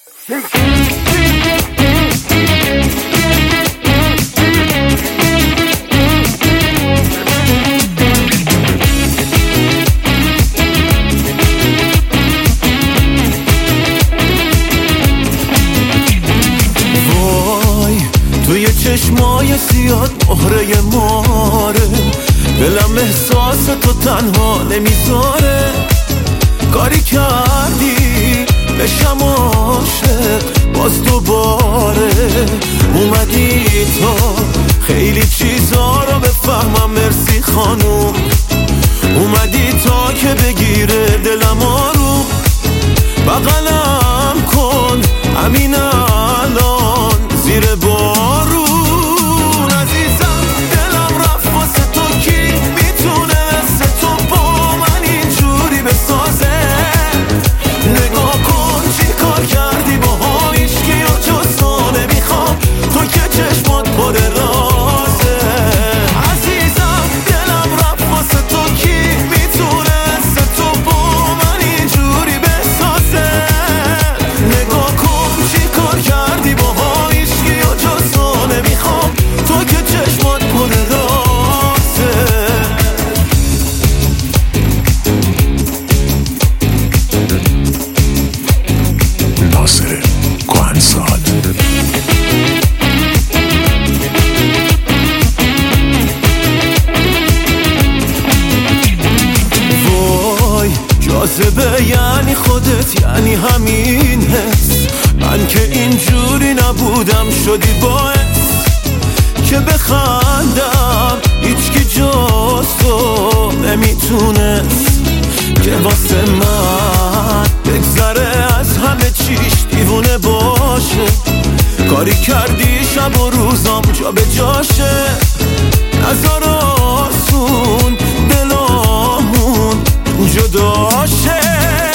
توی چشمای سیاد مهره ماره، دلم احساس تو تنها نمیذاره. کاری کردی بشم عاشق باز دوباره، اومدی تا خیلی چیزا رو بفهمم. مرسی خانوم، اومدی تا که بگیره دلم آروم. بغلم کن همین الان زیر بارون. عزیزم دلم رفت واسه تو، کی میتونه مثل تو با من اینجوری بسازه؟ نگاه کن چی کار کردی با هیچکی و جز تو نمیخوام، تو که چشمات پر رازه. عزیزم دلم رفت واسه تو، کی میتونه مثل تو با من اینجوری بسازه؟ نگاه کن چی کار کردی با هیچکی و جز تو نمیخوام، تو که چشمات پر رازه. ناصر کهنسال. وای جاذبه یعنی خودت، یعنی همین حس. من که اینجوری نبودم شدی باعث که بخندم. هیچکی جز تو نمیتونست که واسه من بگذره از همه چیش دیوونه باشه. کاری کردی شب و روزام جا به جاشه، نذار آسون دلامون جداشه.